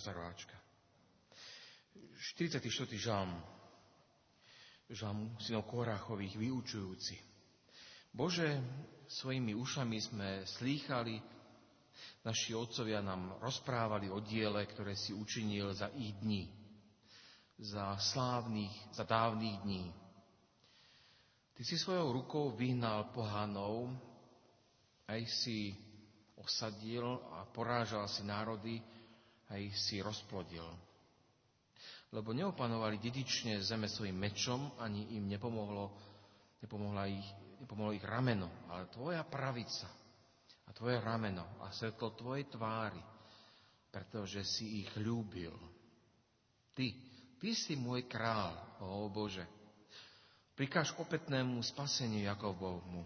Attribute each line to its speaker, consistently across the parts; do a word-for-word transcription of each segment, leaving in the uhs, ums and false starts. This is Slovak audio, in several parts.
Speaker 1: pozarováčka. štyridsiaty štvrtý žalm, žalm synov Kóráchových, vyučujúci. Bože, svojimi ušami sme slýchali, naši otcovia nám rozprávali o diele, ktoré si učinil za ich dní, za slávnych, za dávnych dní. Ty si svojou rukou vyhnal pohanov, aj si osadil a porážal si národy, aj si rozplodil. Lebo neopanovali dedične zeme svojim mečom, ani im nepomohlo, nepomohla ich, nepomohlo ich rameno, ale tvoja pravica a tvoje rameno a svetlo tvojej tvári, pretože si ich ľúbil. Ty, ty si môj král, ó Bože. Prikáž opätnému spaseniu Jakobovmu.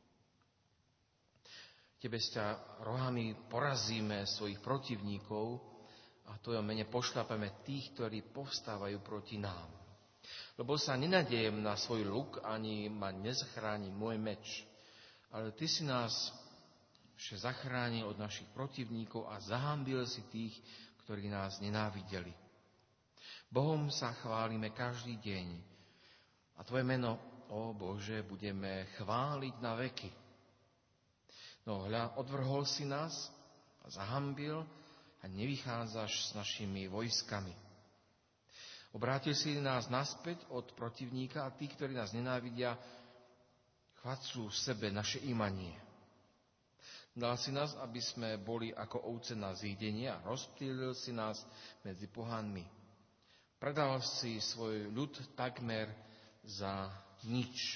Speaker 1: Tebe ťa rohami porazíme svojich protivníkov a v tvojom mene pošľapeme tých, ktorí povstávajú proti nám. Lebo sa nenadejem na svoj luk, ani ma nezachráni môj meč. Ale ty si nás vše zachránil od našich protivníkov a zahambil si tých, ktorí nás nenávideli. Bohom sa chválime každý deň a tvoje meno, ó Bože, budeme chváliť na veky. No hľa, odvrhol si nás a zahambil a nevychádzaš s našimi vojskami. Obrátil si nás naspäť od protivníka a tí, ktorí nás nenávidia, chvacú v sebe naše imanie. Dal si nás, aby sme boli ako ovce na zídenie a rozptýlil si nás medzi pohanmi. Predal si svoj ľud takmer za nič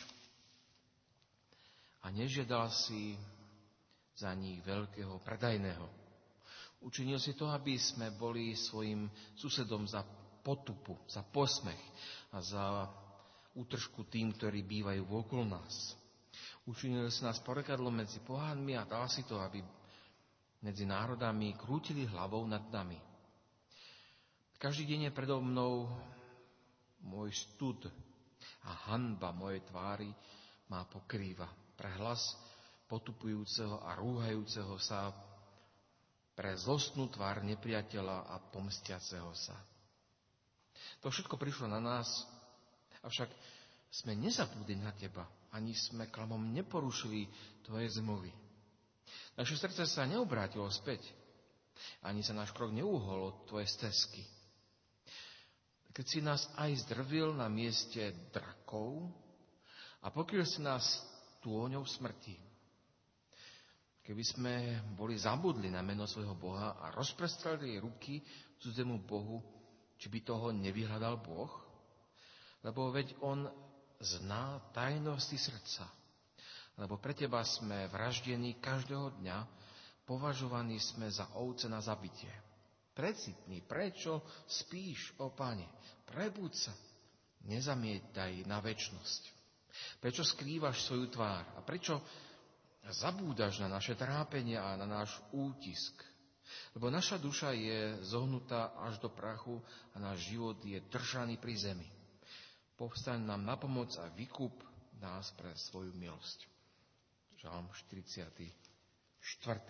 Speaker 1: a nežiadal si za nich veľkého predajného. Učinil si to, aby sme boli svojim susedom za potupu, za posmech a za útržku tým, ktorí bývajú vokol nás. Učinil si nás porekadlom medzi pohanmi a dal si to, aby medzi národami krútili hlavou nad nami. Každý deň je predo mnou môj stud a hanba mojej tvári ma pokrýva. Pre hlas potupujúceho a rúhajúceho sa, pre zlostnú tvár nepriateľa a pomstiaceho sa. To všetko prišlo na nás, avšak sme nezabudli na teba, ani sme klamom neporušili tvoje zmluvy. Naše srdce sa neobrátilo späť, ani sa náš krok neúhol od tvojej stezky. Keď si nás aj zdrvil na mieste drakov a pokryl si nás tôňou smrti. Keby sme boli zabudli na meno svojho Boha a rozprestreli ruky cudzemu Bohu, či by toho nevyhľadal Boh? Lebo veď on zná tajnosti srdca. Lebo pre teba sme vraždení každého dňa, považovaní sme za ovce na zabitie. Precitni, prečo spíš, ó Pane? Prebuď sa, nezamietaj na večnosť. Prečo skrývaš svoju tvár? A prečo zabúdaš na naše trápenia a na náš útisk? Lebo naša duša je zohnutá až do prachu a náš život je držaný pri zemi. Povstaň nám na pomoc a vykup nás pre svoju milosť. Žalm štyridsiaty štvrtý.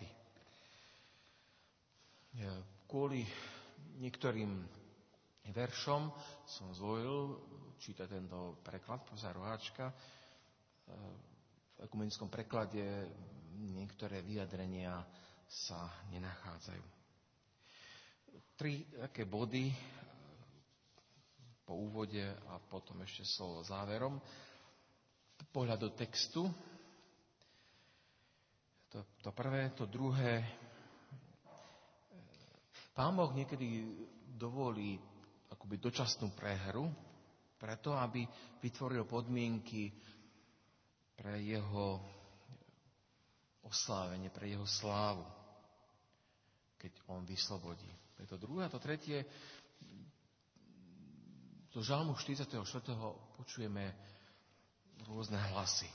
Speaker 1: Kvôli niektorým veršom som zvolil čítať tento preklad Poza roháčka. V ekumenickom preklade niektoré vyjadrenia sa nenachádzajú. Tri také body po úvode a potom ešte slovo záverom. Pohľad do textu. To, to prvé, to druhé. Pán Boh niekedy dovolí akoby dočasnú prehru, preto aby vytvoril podmienky pre jeho oslávenie, pre jeho slávu, keď on vyslobodí. To je to druhé. A to tretie, do žalmu štyridsiateho štvrtého počujeme rôzne hlasy.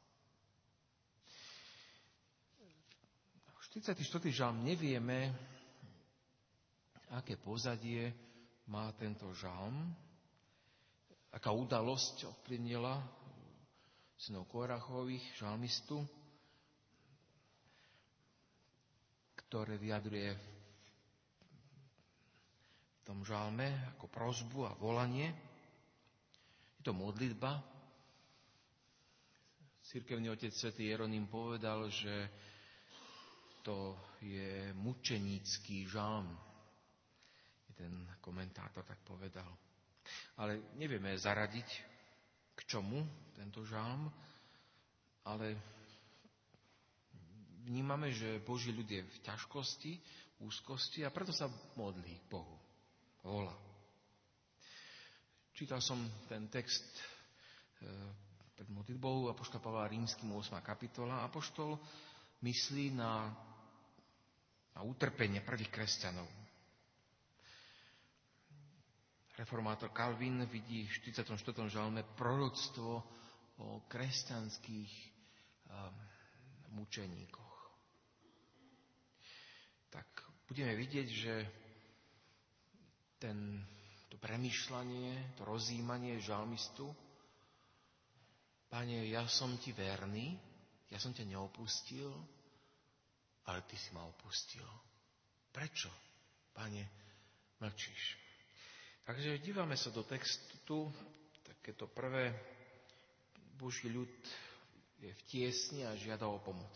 Speaker 1: štyridsiaty štvrtý žalm nevieme, aké pozadie má tento žalm, aká udalosť ovplyvnila synov Kóráchových, žalmistu, ktoré vyjadruje tom žalme ako prosbu a volanie. Je to modlitba. Cirkevný otec svätý Jeronym povedal, že to je mučenícky žalm. Jeden komentátor tak povedal. Ale nevieme zaradiť, k čomu tento žalm, ale vnímame, že Boží ľud je v ťažkosti, úzkosti a preto sa modlí k Bohu. Volá. Čítal som ten text pred modlitbou apoštola Pavla Rímskym ôsma kapitola. Apoštol myslí na, na utrpenie prvých kresťanov. Reformátor Calvin vidí v štyridsiatom štvrtom žalme proroctvo o kresťanských um, mučeníkoch. Tak budeme vidieť, že ten, to premýšľanie, to rozjímanie žalmistu, Pane, ja som ti verný, ja som ťa neopustil, ale ty si ma opustil. Prečo, Pane, mlčíš? Takže dívame sa do textu, takéto prvé, Boží ľud je v tiesni a žiada o pomoc.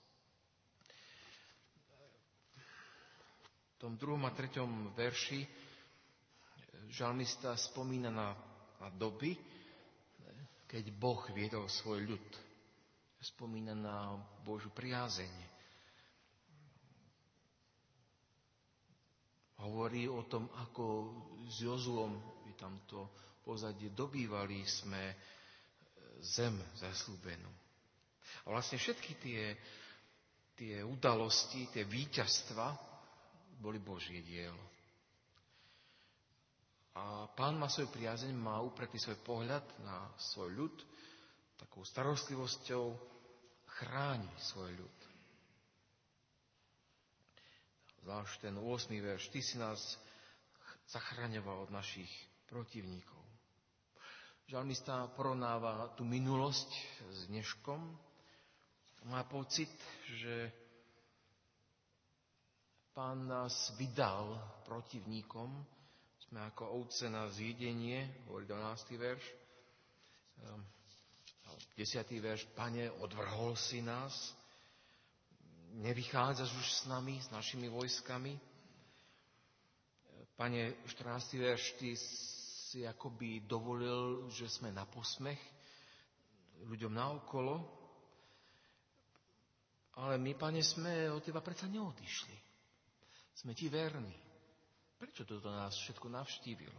Speaker 1: V tom druhom a treťom verši žalmista spomína na, na doby, keď Boh viedol svoj ľud. Spomína na Božiu priazeň. Hovorí o tom, ako s Jozuom, je tam to pozadie, dobývali sme zem zasľúbenú. A vlastne všetky tie, tie udalosti, tie víťazstva boli Božie dielo. A Pán má svoju priazeň, má upretý svoj pohľad na svoj ľud, takou starostlivosťou chráni svoj ľud. Zvlášť ten ôsmy verš, ty si nás zachraňoval od našich protivníkov. Žalmista porovnáva tú minulosť s dneškom. Má pocit, že Pán nás vydal protivníkom. Sme ako ovce na zjedenie, hovorí dvanásty verš. desiaty verš, Pane, odvrhol si nás. Nevychádzaš už s nami, s našimi vojskami. Pane, štrnásty verš, ty si akoby dovolil, že sme na posmech ľuďom naokolo. Ale my, Pane, sme od teba predsa neodišli. Sme ti verní. Prečo toto nás všetko navštívilo?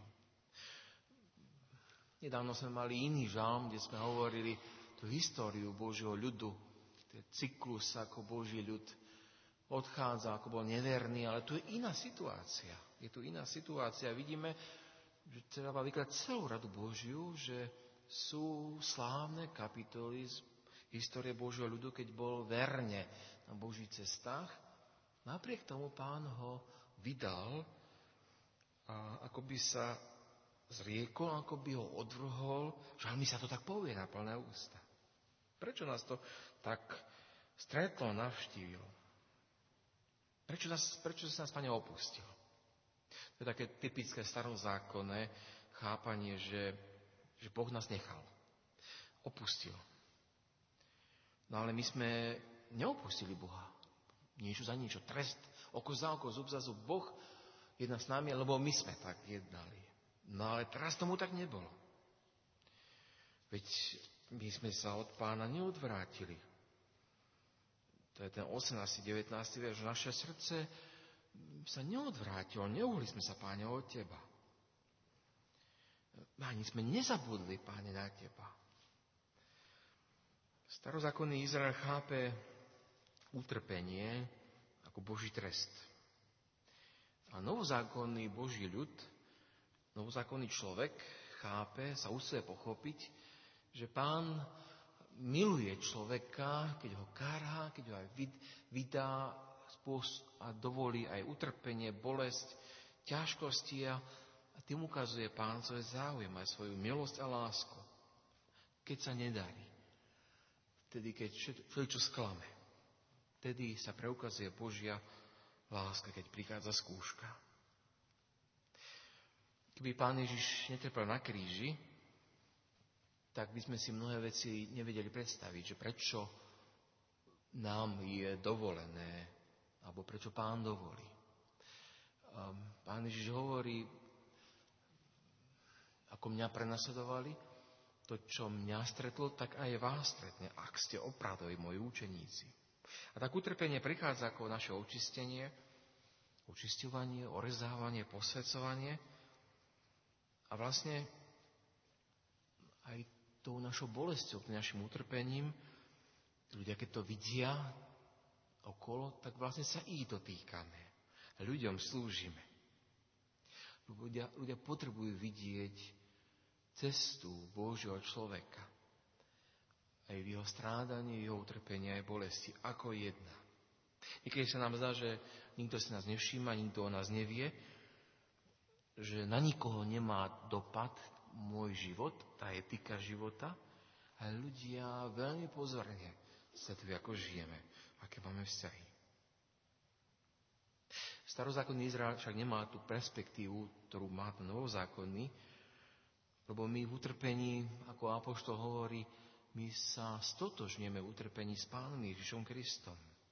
Speaker 1: Nedávno sme mali iný žalm, kde sme hovorili tú históriu Božieho ľudu, ten cyklus, ako Boží ľud odchádza, ako bol neverný, ale tu je iná situácia. Je tu iná situácia. Vidíme, že treba vykladať celú radu Božiu, že sú slávne kapitoly z histórie Božieho ľudu, keď bol verne na Božích cestách. Napriek tomu Pán ho vydal a ako by sa zriekol, ako by ho odvrhol. Žalmi sa to tak povie na plné ústa. Prečo nás to tak stretlo, navštívilo? Prečo, nás, prečo sa nás, Pane, opustil? To je také typické starozákonné chápanie, že, že Boh nás nechal. Opustil. No ale my sme neopustili Boha. Niečo za niečo. Trest, oko za oko, zub za zub. Boh jedna s nami, lebo my sme tak jednali. No ale teraz tomu tak nebolo. Veď my sme sa od Pána neodvrátili. To je ten osemnásty devätnásty verš. Naše srdce sa neodvrátilo. Neuhli sme sa, Páne, od Teba. Ani sme nezabudli, Páne, na Teba. Starozákonný Izrael chápe utrpenie ako Boží trest. A novozákonný Boží ľud, novozákonný človek chápe, sa usiluje pochopiť, že Pán miluje človeka, keď ho karhá, keď ho aj vydá a dovolí aj utrpenie, bolesť, ťažkosti a tým ukazuje Pán svoj záujem, aj svoju milosť a lásku. Keď sa nedarí, vtedy, keď všetko sklame, vtedy sa preukazuje Božia láska, keď prichádza skúška. Keby Pán Ježiš netrpel na kríži, tak by sme si mnohé veci nevedeli predstaviť, že prečo nám je dovolené, alebo prečo Pán dovolí. Pán Ježiš hovorí, ako mňa prenasledovali, to, čo mňa stretlo, tak aj vás stretne, ak ste opravdoví moji učeníci. A tak utrpenie prichádza ako naše očistenie, očisťovanie, orezávanie, posväcovanie a vlastne aj tou našou bolesťou, tým našim utrpením, ľudia, keď to vidia okolo, tak vlastne sa ich dotýkame. Ľuďom slúžime. Ľudia, ľudia potrebujú vidieť cestu Božieho človeka. Aj v jeho strádaní, jeho utrpení, aj bolesti, ako jedna. Niekedy sa nám zdá, že nikto si nás nevšíma, nikto o nás nevie, že na nikoho nemá dopad môj život, tá etika života, ale ľudia veľmi pozorne sledujú, ako žijeme, aké máme vzťahy. Starozákonný Izrael však nemá tú perspektívu, ktorú má ten novozákonný, lebo my v utrpení, ako apoštol hovorí, my sa stotožneme v utrpení s Pánom Ježišom Kristom.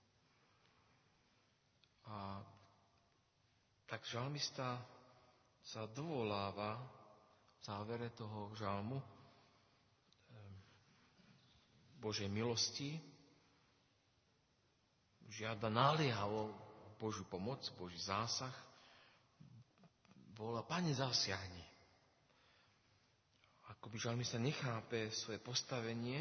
Speaker 1: A tak žalmista sa dovoláva v závere toho žalmu Božej milosti, žiada naliehavo Božiu pomoc, Boží zásah, volá, Pane, zasiahni. Akoby žalmista nechápe svoje postavenie,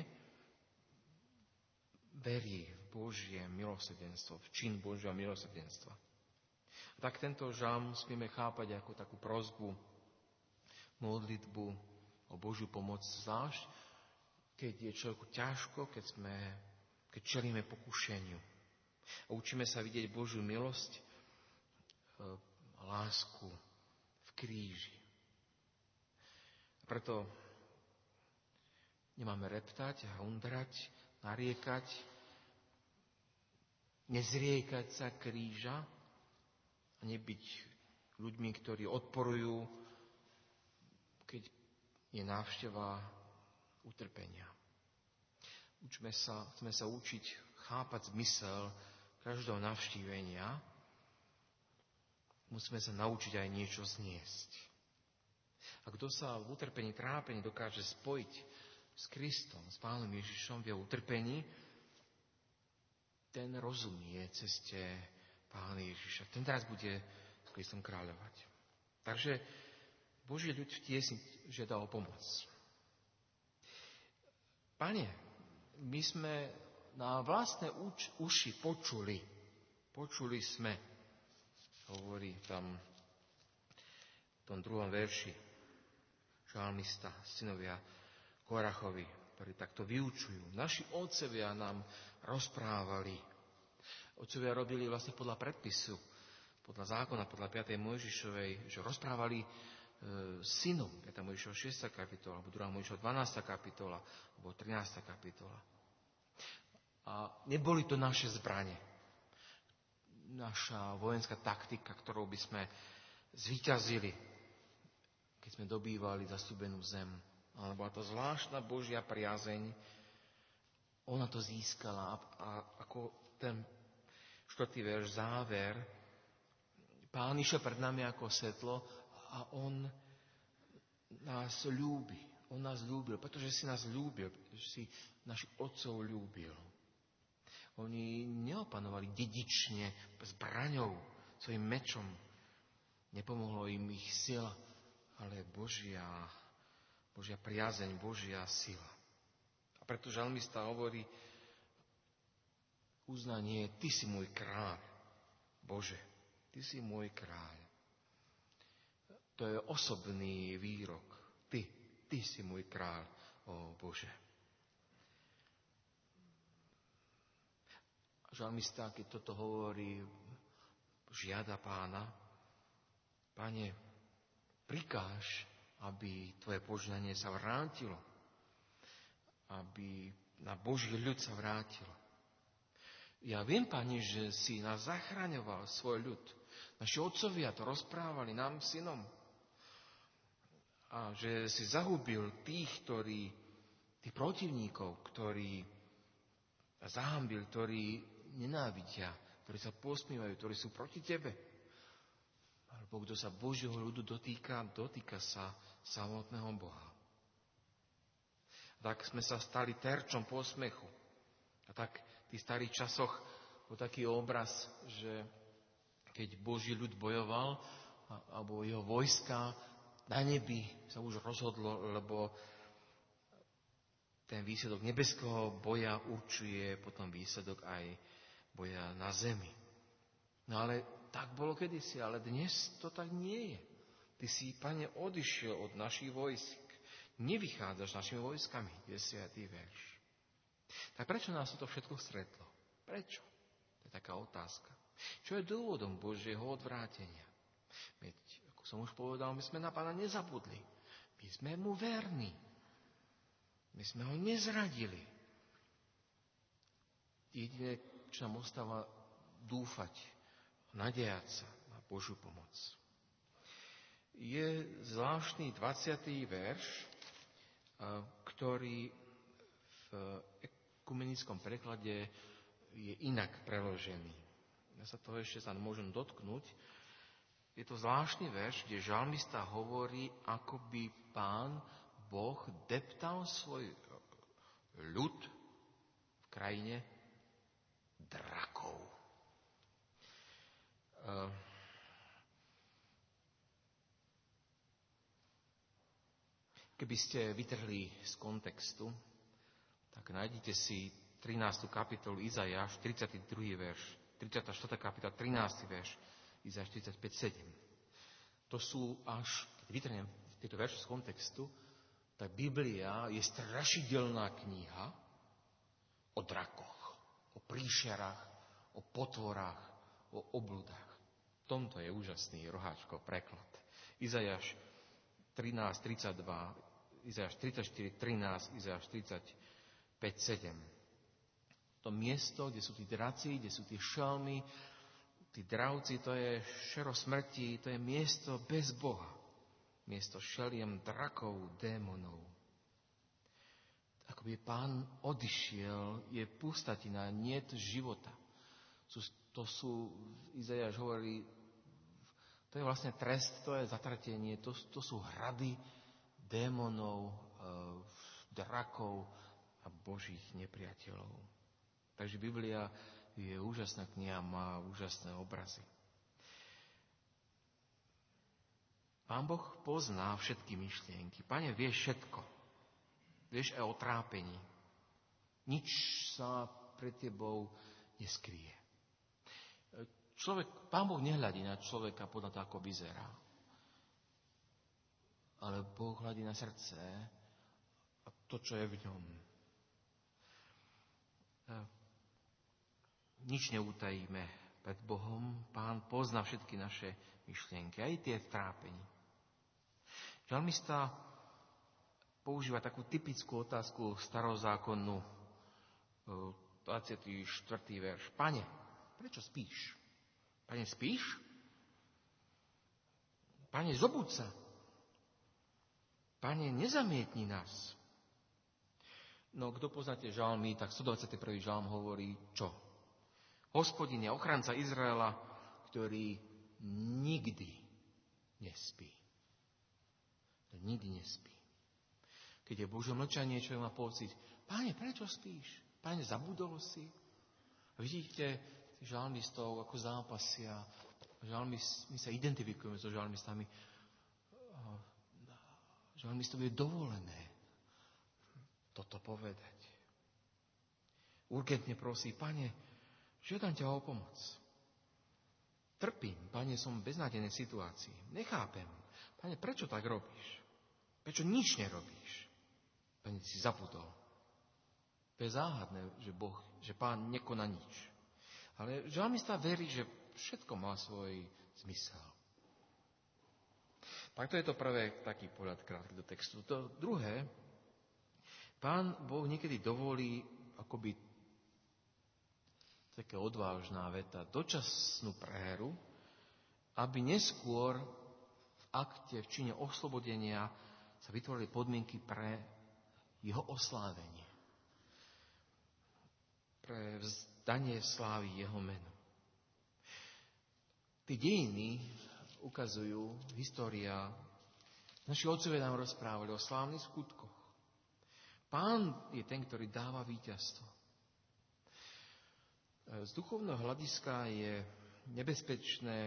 Speaker 1: verí v Božie milosrdenstvo, v čin Božieho milosrdenstva. A tak tento žalm smieme chápať ako takú prosbu, modlitbu o Božiu pomoc, zvlášť keď je človeku ťažko, keď, sme, keď čelíme pokušeniu. A učíme sa vidieť Božiu milosť a lásku v kríži. A preto nemáme reptať a hundrať, nariekať, nezriekať sa kríža a nebyť ľuďmi, ktorí odporujú, keď je návšteva utrpenia. Učme sa, chceme sa učiť chápať zmysel každého navštívenia. Musíme sa naučiť aj niečo zniesť. A kto sa v utrpení, trápení dokáže spojiť s Kristom, s Pánom Ježišom v jeho utrpení, ten rozumie ceste Pána Ježiša. Ten teraz bude s Kristom kráľovať. Takže Boží ľud v tiesni žiada o pomoc. Pane, my sme na vlastné uč, uši počuli, počuli sme, hovorí tam v tom druhom verši žalmista, synovia Korachovi, ktorí takto vyučujú. Naši otcovia nám rozprávali. Otcovia robili vlastne podľa predpisu, podľa zákona, podľa piatej Mojžišovej, že rozprávali e, synom, piata Mojžišova šiesta kapitola, alebo druhá Mojžišova dvanásta kapitola, alebo trinásta kapitola. A neboli to naše zbrane. Naša vojenská taktika, ktorou by sme zvíťazili, keď sme dobývali zasľúbenú zem. Ale bola to zvláštna Božia priazeň. Ona to získala. A, a ako ten štvrtý verš, záver, Pán išiel pred nami ako svetlo a on nás ľúbi. On nás ľúbil, pretože si nás ľúbil, pretože si našich otcov ľúbil. Oni neopanovali dedične zbraňou, svojim mečom. Nepomohlo im ich sila, ale Božia, Božia priazeň, Božia sila. A preto žalmista hovorí uznanie, Ty si môj kráľ, Bože, Ty si môj kráľ. To je osobný výrok. Ty, Ty si môj kráľ, ó Bože. Žalmista, keď toto hovorí, žiada Pána, Pane, prikáž, aby Tvoje požehnanie sa vrátilo, aby na Boží ľud sa vrátilo. Ja viem, Pane, že si nás zachraňoval, svoj ľud. Naši otcovia to rozprávali nám, synom. a že si zahubil tých, ktorí, tých protivníkov, ktorí zahambil, ktorí nenávidia, ktorí sa posmievajú, ktorí sú proti tebe. Alebo kto sa Božieho ľudu dotýka, dotýka sa samotného Boha. Tak sme sa stali terčom posmechu. A tak v tých starých časoch bol taký obraz, že keď Boží ľud bojoval, alebo jeho vojska na nebi sa už rozhodlo, lebo ten výsledok nebeského boja určuje potom výsledok aj boja na zemi. No ale tak bolo kedysi, ale dnes to tak nie je. Ty si, Pane, odišiel od našich vojsk. Nevychádzaš našimi vojskami, desiatý verš. Tak prečo nás to všetko stretlo? Prečo? To je taká otázka. Čo je dôvodom Božieho odvrátenia? Veď, ako som už povedal, my sme na Pána nezabudli. My sme mu verní. My sme ho nezradili. Jediné, čo nám ostáva, dúfať, nadejať sa na Božiu pomoc. Je zvláštny dvadsiaty verš, ktorý v ekumenickom preklade je inak preložený. Ja sa toho ešte sa môžem dotknúť. Je to zvláštny verš, kde žalmista hovorí, ako by Pán Boh deptal svoj ľud v krajine drakov. Keby ste vytrhli z kontextu, tak nájdete si trinástu kapitolu Izajáš, tridsiaty druhý verš, tridsiata štvrtá kapitola, trinásty verš, Izajáš tridsaťpäť sedem. To sú až, keď vytrhnem tieto verše z kontextu, tak Biblia je strašidelná kniha o drakoch, o príšerách, o potvorách, o obludách. V tomto je úžasný roháčkov preklad. Izajáš trinásť tridsaťdva, Izajáš tridsaťštyri trinásť, Izajáš tridsaťpäť sedem. To miesto, kde sú tí draci, kde sú tí šelmy, tí dravci, to je šero smrti, to je miesto bez Boha. Miesto šeliem, drakov, démonov. Akoby Pán odišiel, je pustatina, niet života. To sú, Izajáš hovorí, to je vlastne trest, to je zatratenie, to, to sú hrady démonov, e, drakov a božích nepriateľov. Takže Biblia je úžasná kniha, má úžasné obrazy. Pán Boh pozná všetky myšlienky. Pane, vieš všetko. Vieš aj o trápení. Nič sa pred tebou neskryje. Človek, Pán Boh nehľadí na človeka podľa toho, ako vyzerá. Ale Boh hľadí na srdce a to, čo je v ňom. Nič neutajíme pred Bohom. Pán pozná všetky naše myšlienky, aj tie v trápení. Žalmista používa takú typickú otázku starozákonnú, dvadsiaty štvrtý verš. Pane, prečo spíš? Pane, spíš? Pane, zobud sa. Pane, nezamietni nás. No, kto poznáte žalmy, tak stodvadsiaty prvý žalm hovorí čo? Hospodin je ochranca Izraela, ktorý nikdy nespí. Nikdy nespí. Keď je Božie mlčanie, čo má pocit, Pane, prečo spíš? Pane, zabudol si? Vidíte žalmistov, ako zápasia. Žalmist, my sa identifikujeme so žalmistami. Žalmistov je dovolené toto povedať. Urgentne prosí, Pane, žiadam ťa o pomoc. Trpím, Pane, som v beznádenej situácii. Nechápem. Pane, prečo tak robíš? Prečo nič nerobíš? Pane, si zabudol. To je záhadné, že Boh, že Pán nekoná nič. Ale žalmista verí, že všetko má svoj zmysel. Tak to je to prvé, taký pohľad krátky do textu. To druhé, Pán Boh niekedy dovolí akoby taká odvážná veta, dočasnú prehru, aby neskôr v akte, v čine oslobodenia sa vytvorili podmienky pre jeho oslávenie, pre vzdanie slávy jeho menu. Tie dejiny ukazujú, história, naši otcovia nám rozprávali o slávnych skutkoch. Pán je ten, ktorý dáva víťazstvo. Z duchovného hľadiska je nebezpečné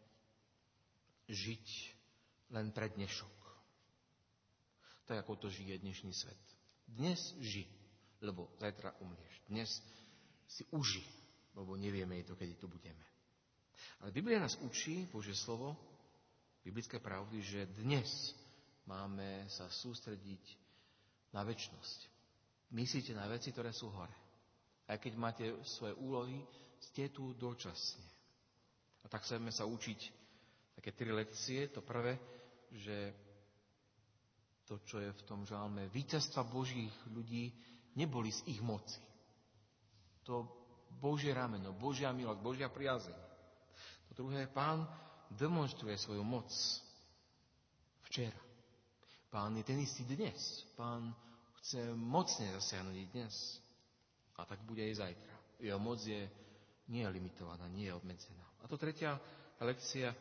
Speaker 1: žiť len pre dnešok. Tak, ako to žije dnešný svet. Dnes ži, lebo zajtra umrieš. Dnes si uži, lebo nevieme to, kedy tu budeme. Ale Biblia nás učí, Božie slovo, biblické pravdy, že dnes máme sa sústrediť na večnosť. Myslíte na veci, ktoré sú hore. Aj keď máte svoje úlohy, ste tu dočasne. A tak chceme sa učiť také tri lekcie. To prvé, že to, čo je v tom žalme, víťazstva Božích ľudí neboli z ich moci. To Božie rameno, Božia milosť, Božia priazeň. To druhé, Pán demonstruje svoju moc včera. Pán je ten istý dnes. Pán chce mocne zasiahnuť dnes. A tak bude aj zajtra. Jeho moc je nie je limitovaná, nie je obmedzená. A to tretia lekcia.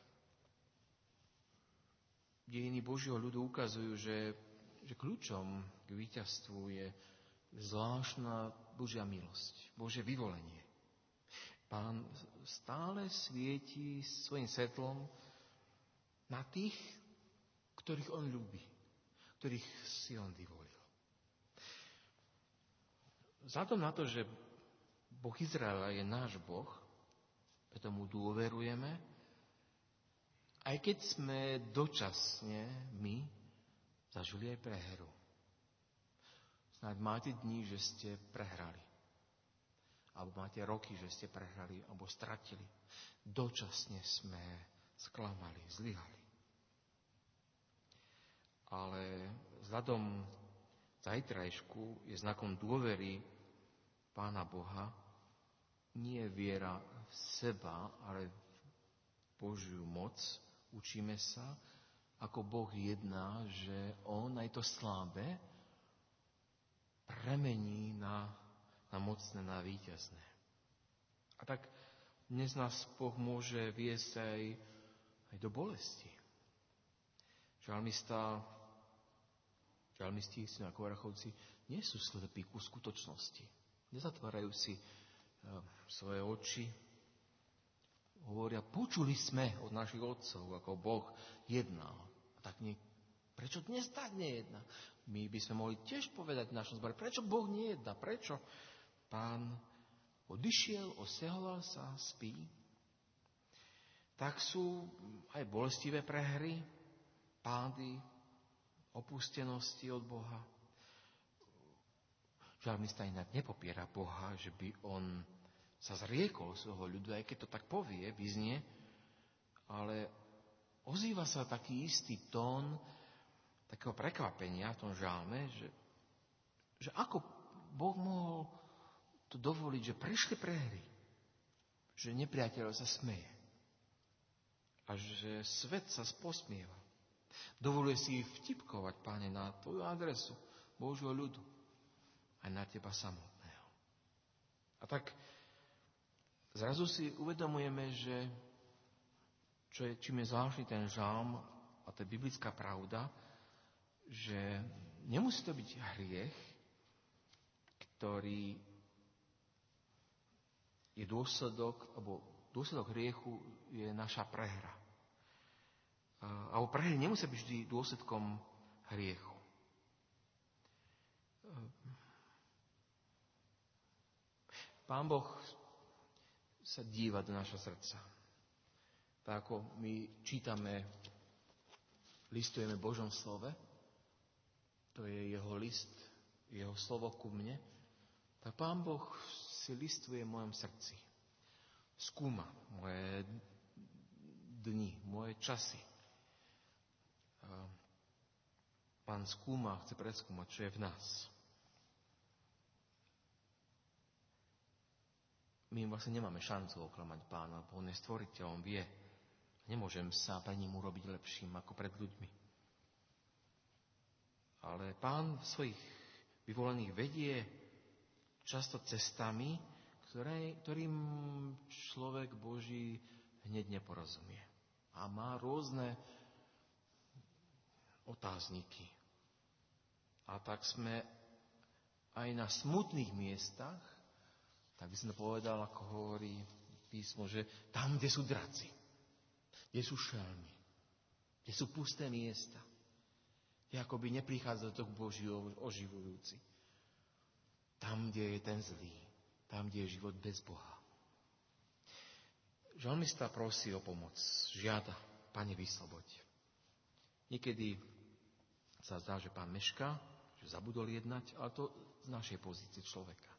Speaker 1: Dejiny Božieho ľudu ukazujú, že, že kľúčom k víťazstvu je zvláštna Božia milosť, Božie vyvolenie. Pán stále svieti svojim svetlom na tých, ktorých on ľúbi, ktorých si on vyvolil. Vzhľadom na to, že Boh Izraela je náš Boh, preto mu dôverujeme, aj keď sme dočasne my zažili aj prehru. Snáď máte dní, že ste prehrali. Alebo máte roky, že ste prehrali alebo stratili. Dočasne sme sklamali, zlyhali. Ale vzhľadom zajtrajšku je znakom dôvery Pána Boha nie viera v seba, ale v Božiu moc. Učíme sa, ako Boh jedná, že On aj to slabé premení na, na mocné, na víťazné. A tak dnes nás Boh môže viesť aj, aj do bolesti. Žalmista, žalmisti ako Orachovci nie sú slepí ku skutočnosti. Nezatvárajú si uh, svoje oči. Hovoria, počuli sme od našich otcov, ako Boh jednal. A tak nie, prečo dnes tak nejedná? My by sme mohli tiež povedať v našom zbore, prečo Boh nejedná? Prečo Pán odišiel, osiahoval sa, spí? Tak sú aj bolestivé prehry, pády, opustenosti od Boha. Žalmista inak nepopiera Boha, že by on sa zriekol svojho ľudu, aj keď to tak povie, vyznie, ale ozýva sa taký istý tón takého prekvapenia v tom žalme, že, že ako Boh mohol to dovoliť, že prešli prehry, že nepriateľ sa smeje a že svet sa posmieva. Dovoluje si vtipkovať, Páne, na tvoju adresu Božieho ľudu, aj na teba samotného. A tak zrazu si uvedomujeme, že čo je, čím je zvláštny ten žalm, a to je biblická pravda, že nemusí to byť hriech, ktorý je dôsledok, alebo dôsledok hriechu je naša prehra. Alebo prehry nemusia byť vždy dôsledkom hriechu. Pán Boh sa díva do našho srdca. Tak ako my čítame, listujeme v Božom slove, to je jeho list, jeho slovo ku mne, tak Pán Boh si listuje v mojom srdci. Skúma moje dni, moje časy. Pán skúma, chce preskúmať, čo je v nás. My vlastne nemáme šancu oklamať Pána, bo On je stvoriteľ, On vie. Nemôžem sa pre ním urobiť lepším ako pred ľuďmi. Ale Pán svojich vyvolených vedie často cestami, ktoré, ktorým človek Boží hneď neporozumie. A má rôzne otázniky. A tak sme aj na smutných miestach, tak by som to povedal, ako hovorí písmo, že tam, kde sú draci, kde sú šelmy, kde sú pusté miesta, kde akoby neprichádza do Boží oživujúci. Tam, kde je ten zlý, tam, kde je život bez Boha. Žalmista prosí o pomoc, žiada, Pane, vysloboď. Niekedy sa zdá, že Pán mešká, že zabudol jednať, ale to z našej pozície človeka.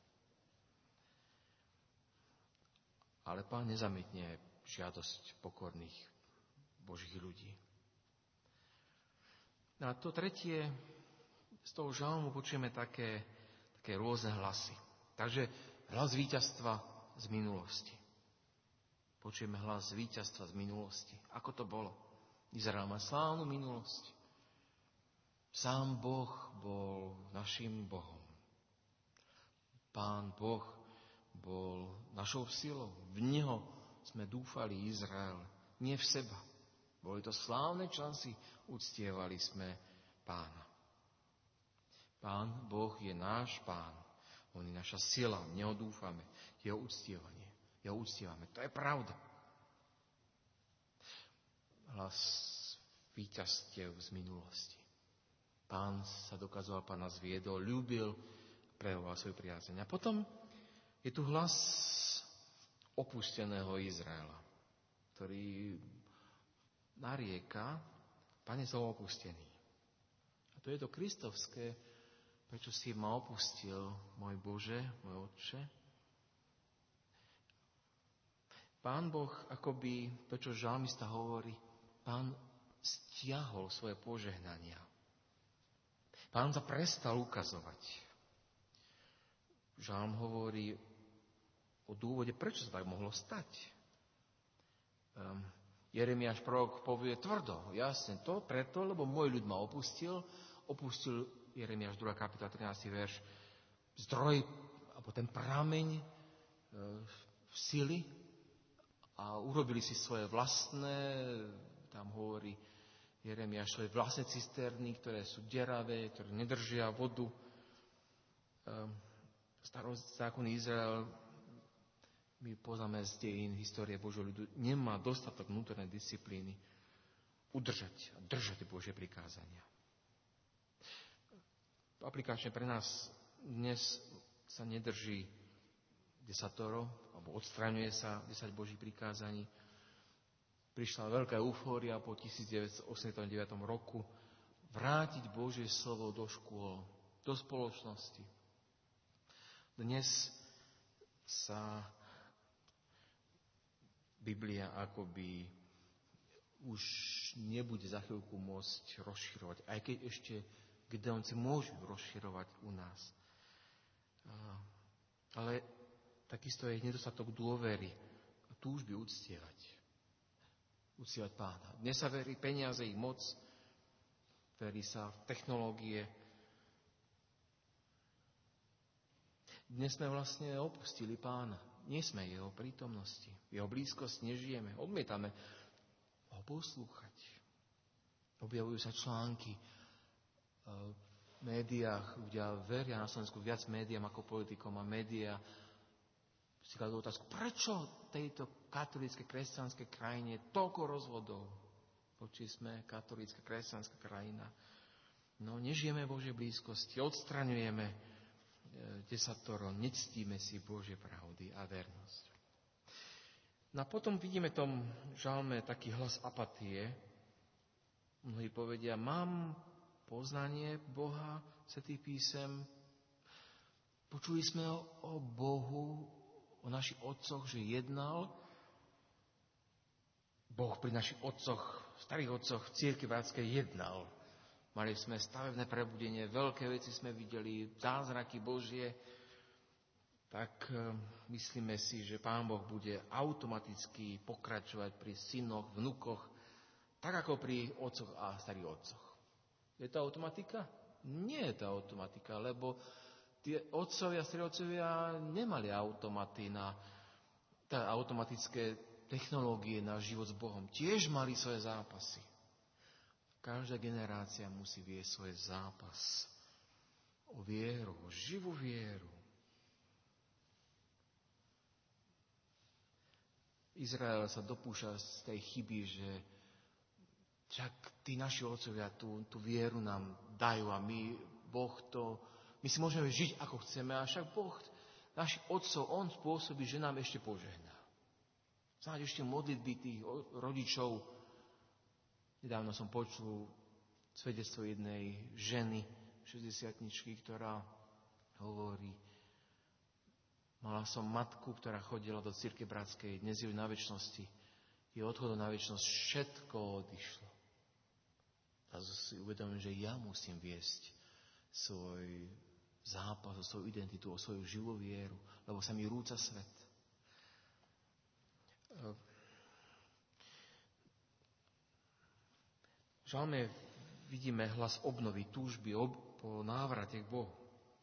Speaker 1: Ale Pán nezamietne žiadosť pokorných Božích ľudí. A to tretie, z toho žalmu počujeme také, také rôzne hlasy. Takže hlas víťazstva z minulosti. Počujeme hlas víťazstva z minulosti. Ako to bolo? Izrael má slávnu minulosť. Sám Boh bol našim Bohom. Pán Boh bol našou silou. V Neho sme dúfali, Izrael, nie v seba. Boli to slávne časy, uctievali sme Pána. Pán Boh je náš Pán. On je naša sila, v Neho dúfame. Jeho uctievanie. Jeho uctievame. To je pravda. Hlas víťazstiev z minulosti. Pán sa dokazoval, Pán nás viedol, ľúbil, prejavoval svoju priazeň. A potom je tu hlas opusteného Izraela, ktorý narieka, Pane, som opustený. A to je to kristovské, prečo si ma opustil, môj Bože, môj Otče. Pán Boh, akoby to, čo žalmista hovorí, Pán stiahol svoje požehnania. Pán sa prestal ukazovať. Žalm hovorí o dôvode, prečo sa tak mohlo stať. Um, Jeremiáš prorok povie tvrdo, jasne, to preto, lebo môj ľud ma opustil, opustil Jeremiáš druhá kapitola trinásty verš, zdroj, alebo ten prameň e, sily a urobili si svoje vlastné, tam hovorí Jeremiáš, svoje vlastné cisterny, ktoré sú deravé, ktoré nedržia vodu. E, Starozákonný Izrael, my poznáme z dejín histórie Božieho ľudu, nemá dostatok vnútornej disciplíny udržať a držať Božie prikázania. Aplikačne pre nás dnes sa nedrží desatoro, alebo odstraňuje sa desať Božích prikázaní. Prišla veľká eufória po devätnásťstoosemdesiatom roku vrátiť Božie slovo do škôl, do spoločnosti. Dnes sa Biblia akoby už nebude za chvíľku môcť rozširovať, aj keď ešte Gideonci môžu rozširovať u nás. Ale takisto je nedostatok dôvery a túžby uctievať. Uctievať Pána. Dnes sa verí peniaze, ich moc, verí sa v technológie. Dnes sme vlastne opustili Pána. Nie sme jeho prítomnosti, jeho blízkosť nežijeme, odmietame ho poslúchať. Objavujú sa články v médiách, ľudia veria na Slovensku viac médiám ako politikom a médiá si kladú otázku, prečo tejto katolíckej kresťanskej krajine je toľko rozvodov? Poči sme katolícka kresťanská krajina. No, nežijeme Božej blízkosti, odstraňujeme desatoro, nectíme si Božie pravdy a vernosť. No a potom vidíme v tom žalme taký hlas apatie. Mnohí povedia, mám poznanie Boha, Svätý písem. Počuli sme o, o Bohu, o našich otcoch, že jednal. Boh pri našich otcoch, starých otcoch, cirkvi bratskej jednal. Mali sme stavebné prebudenie, veľké veci sme videli, zázraky Božie. Tak myslíme si, že Pán Boh bude automaticky pokračovať pri synoch, vnukoch, tak ako pri otcoch a starých otcoch. Je to automatika? Nie je to automatika, lebo tie otcovia, strielcovia nemali automaty na tá, automatické technológie na život s Bohom. Tiež mali svoje zápasy. Každá generácia musí viesť svoj zápas o vieru, o živú vieru. Izrael sa dopúšťa z tej chyby, že však tí naši otcovia tú, tú vieru nám dajú a my, Boh to, my si môžeme žiť ako chceme, a však Boh, našich otcov, On spôsobí, že nám ešte požehná. Snáď ešte modlitby tých rodičov. Nedávno som počul svedectvo jednej ženy, šesťdesiatničky, ktorá hovorí: mala som matku, ktorá chodila do cirkvi bratskej, dnes je na večnosti. Je odchodom na večnosť, všetko odišlo. A si uvedomím, že ja musím viesť svoj zápas, o svoju identitu, o svoju živú vieru, lebo sa mi rúca svet. V žalme vidíme hlas obnovy, túžby ob, po návrate k Bohu.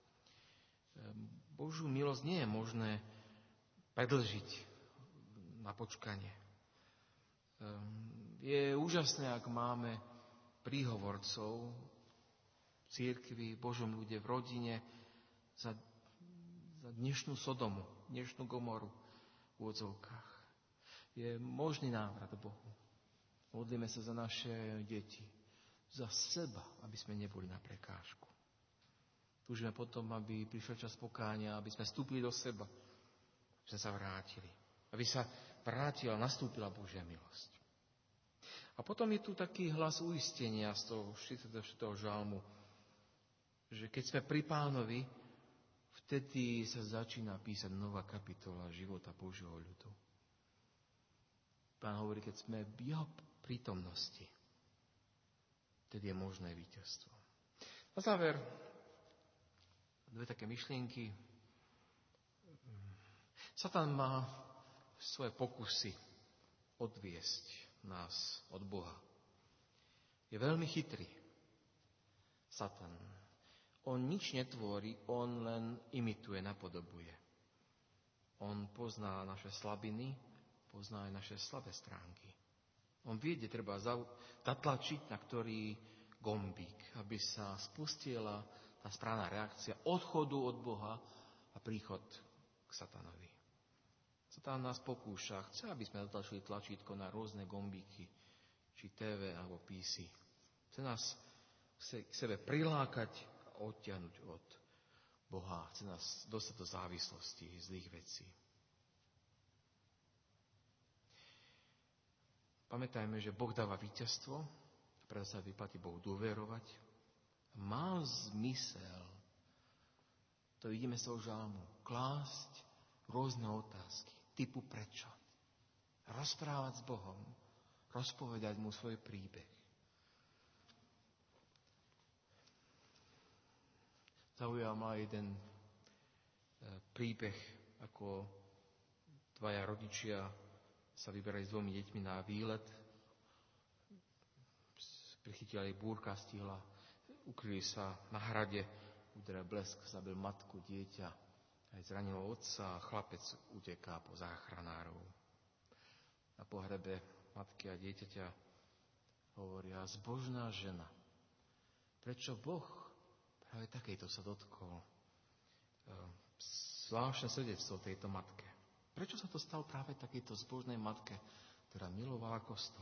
Speaker 1: Božiu milosť nie je možné predĺžiť na počkanie. Je úžasné, ak máme príhovorcov v cirkvi, v Božom ľude, v rodine za, za dnešnú Sodomu, dnešnú Gomoru v odzovkách. Je možný návrat Bohu. Modlíme sa za naše deti, za seba, aby sme neboli na prekážku. Túžime potom, aby prišiel čas pokánia, aby sme vstúpili do seba, aby sme sa vrátili. Aby sa vrátila, nastúpila Božia milosť. A potom je tu taký hlas uistenia z toho štyridsiateho štvrtého žalmu, že keď sme pri Pánovi, vtedy sa začína písať nová kapitola života Božieho ľudu. Pán hovorí, keď sme v jeho prítomnosti, vtedy je možné víťazstvo. Na záver dve také myšlienky. Satan má svoje pokusy odviesť nás od Boha. Je veľmi chytrý. Satan. On nič netvorí, on len imituje, napodobuje. On pozná naše slabiny, pozná aj naše slabé stránky. On vie, kde treba zatlačiť na ktorý gombík, aby sa spustila tá správna reakcia odchodu od Boha a príchod k Satanovi. Satan nás pokúša, chce, aby sme zatlačili tlačítko na rôzne gombíky, či té vé alebo pé cé. Chce nás chce k sebe prilákať a odtiahnuť od Boha. Chce nás dostať do závislosti, zlých vecí. Pamätajme, že Boh dáva víťazstvo, preto sa vyplatí Bohu dôverovať. Má zmysel, to vidíme z toho žalmu, klásť rôzne otázky, typu prečo. Rozprávať s Bohom, rozpovedať mu svoj príbeh. Zaujal ma jeden príbeh, ako dvaja rodičia sa vyberali s dvomi deťmi na výlet. Prichytila ich búrka, stihla, ukryli sa na hrade, udrel blesk, zabil matku, dieťa, aj zranilo otca a chlapec uteká po záchranárov. Na pohrebe matky a dieťaťa hovoria: zbožná žena. Prečo Boh práve takejto sa dotkol? Zvláštne svedectvo tejto matke. Prečo sa to stalo práve takejto zbožnej matke, ktorá milovala kostol?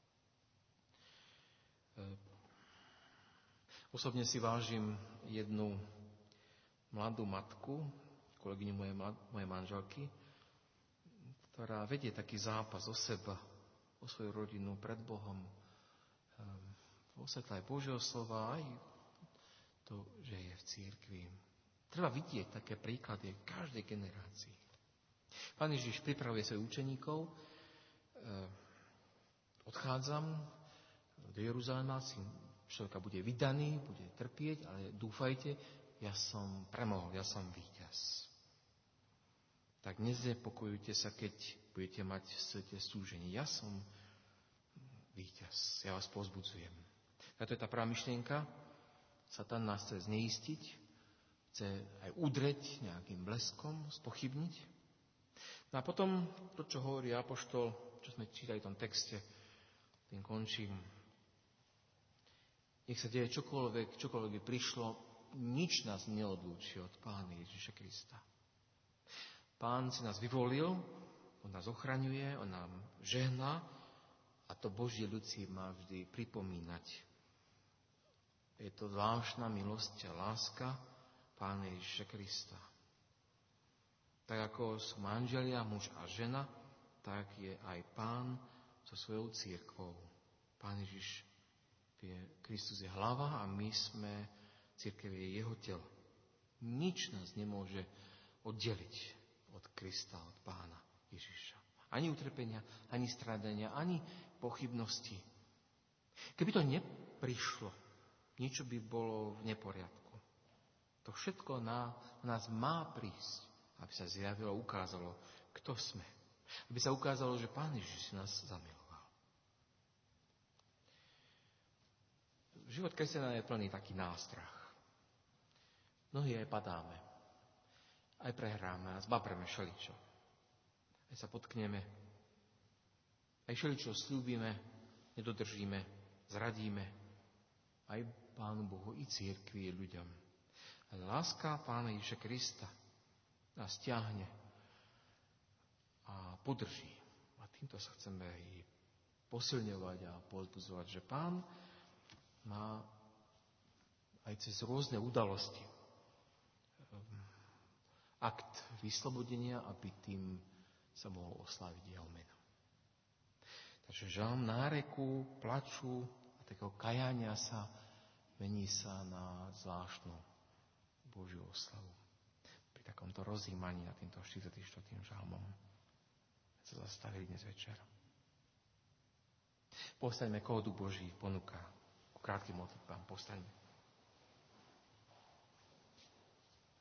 Speaker 1: Osobne si vážim jednu mladú matku, kolegyňu mojej, mojej manželky, ktorá vedie taký zápas o seba, o svoju rodinu pred Bohom, vo svetle aj Božieho slova, aj to, že je v cirkvi. Treba vidieť také príklady v každej generácii. Pán Ježiš pripravuje svojich učeníkov. Odchádzam do Jeruzalema, syn človeka bude vydaný, bude trpieť, ale dúfajte, ja som premohol, ja som víťaz. Tak neznepokojujte sa, keď budete mať v svete súženie. Ja som víťaz, ja vás povzbudzujem. A to je tá prvá myšlienka. Satan nás chce zneistiť, chce aj udreť nejakým bleskom, spochybniť. No a potom to, čo hovorí apoštol, čo sme čítali v tom texte, tým končím. Nech sa deje čokoľvek, čokoľvek by prišlo, nič nás neodlúči od Pána Ježiša Krista. Pán si nás vyvolil, on nás ochraňuje, on nám žehná a to Božie ľud si má vždy pripomínať. Je to zvláštna milosť a láska Pána Ježiša Krista. Tak ako sú manželia, muž a žena, tak je aj Pán so svojou cirkvou. Pán Ježiš je, Kristus je hlava a my sme, cirkev je jeho telo. Nič nás nemôže oddeliť od Krista, od Pána Ježiša. Ani utrpenia, ani strádania, ani pochybnosti. Keby to neprišlo, niečo by bolo v neporiadku. To všetko na nás má prísť, aby sa zjavilo, ukázalo, kto sme. Aby sa ukázalo, že Pán Ježiš nás zamiloval. Život kresťana je plný taký nástrach. Mnohí aj padáme. Aj prehráme a zbabreme šeličo. Aj sa potkneme. Aj šeličo sľúbime, nedodržíme, zradíme. Aj Pánu Bohu i cirkvi, ľuďom. Ale láska Pána Ježiša Krista nás ťahne a podrží. A týmto sa chceme aj posilňovať a povzbudzovať, že Pán má aj cez rôzne udalosti akt vyslobodenia, aby tým sa mohol osláviť jeho meno. Takže žalm náreku, plaču a takého kajania sa mení sa na zvláštnu Božiu oslavu. Pri takomto rozjímaní nad týmto štyridsiatym štvrtým žalmom sa zastavili dnes večer. Postaňme, koho Duch Boží ponúka. Ku krátkym modlitbám postaňme.